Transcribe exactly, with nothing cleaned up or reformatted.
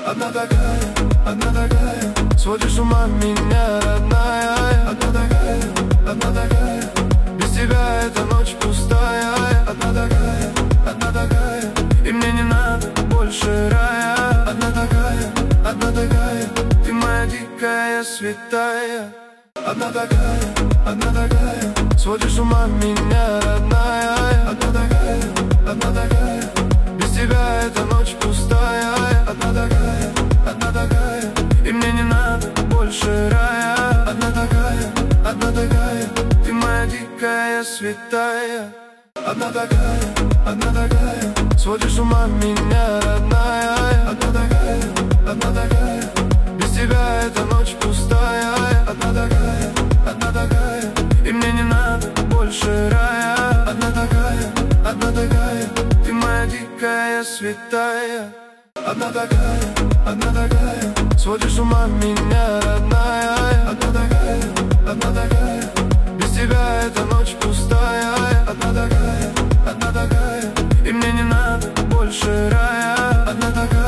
Одна такая, одна такая, сводишь с ума меня, родная. Одна такая, одна такая, без тебя эта ночь пустая. Одна такая, одна такая, и мне не надо больше рая. Одна такая, одна такая, ты моя дикая святая. Одна такая, одна такая, сводишь с ума меня, родная. Одна такая, одна такая, без тебя эта ночь пустая. Одна такая, одна такая, и мне не надо больше рая. Одна такая, одна такая, ты моя дикая святая. Одна такая, одна такая, сводишь с ума меня, родная. Одна такая, одна такая, без тебя эта ночь пустая. Одна такая, одна такая, и мне не надо больше рая. Одна такая, одна такая, ты моя дикая святая. Одна такая, одна такая, сводишь с ума меня, родная. Одна такая, одна такая, без тебя эта ночь пустая. Одна такая, одна такая, и мне не надо больше рая.